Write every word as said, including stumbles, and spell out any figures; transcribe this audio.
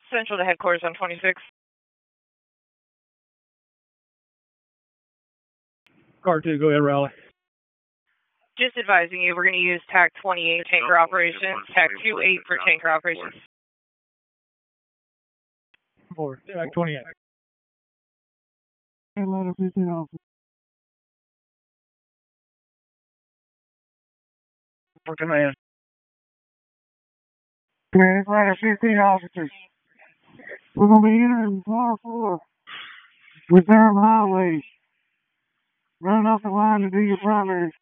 Central to headquarters on twenty-six. Car two, go ahead, Raleigh. Just advising you, we're going to use T A C twenty-eight tanker operations, T A C twenty-eight for tanker operations. Four, T A C twenty-eight. Atlanta fifteen officers. For command. Command, Atlanta fifteen officers. We're going to be entering Par four. Reserve highways. Run off the line to do your primary.